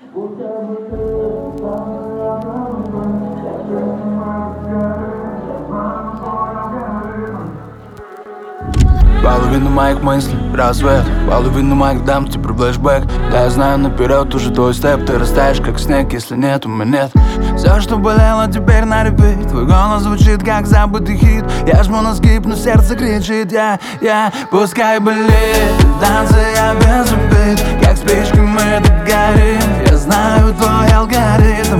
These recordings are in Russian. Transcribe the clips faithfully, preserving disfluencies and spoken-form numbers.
Половину моих мыслей рассвет, половину моих дам тебе флешбэк. Да я знаю наперед уже твой степ. Ты растаешь как снег, если нет, у меня нет. Все, что болело, теперь на репит. Твой голос звучит как забытый хит. Я жму на скип, но сердце кричит. Я, я, пускай болит. Танцы я без обид, как спички мы так горим. Я знаю твой алгоритм.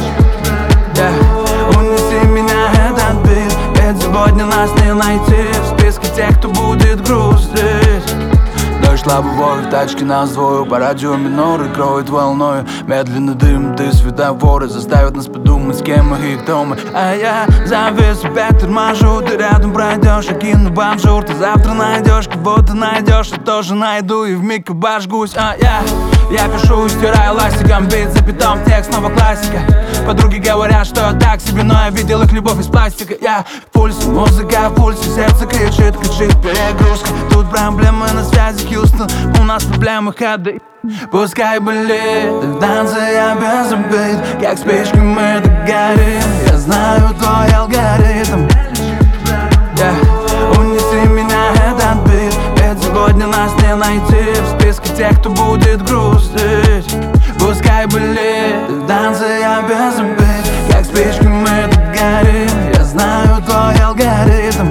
Yeah. Унеси меня этот бит, ведь сегодня нас не найти в списке тех, кто будет грустить. Дождь лобовой в тачке нас двое, по радио миноры кроет волною. Медленный дым, ты светофоры заставят нас подумать, с кем мы и кто мы. А я завис, опять торможу, ты рядом пройдешь, я кину бомжур. Ты завтра найдешь, кого-то найдешь, я тоже найду и вмиг обожгусь. А я, я пишу, стираю ластиком, бит за битом, текст, снова классика. Подруги говорят, что я так себе, но я видел их любовь из пластика. Я в пульсе, музыка в пульсе, сердце кричит, кричит перегрузка. Тут проблемы на связи, Хьюстон, у нас проблемы ходы. Пускай болит, в танце я без обид, как спички мы так горим. Я знаю твой алгоритм. Yeah. Унеси меня этот бит, ведь сегодня нас не найти в списке тех, кто будет грустить. Пускай болит, в танце я без обид, как спички мы так горим. Я знаю твой алгоритм.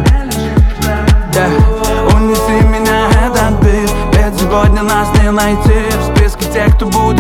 Yeah. Унеси меня этот бит, ведь сегодня нас не найти в списке тех, кто будет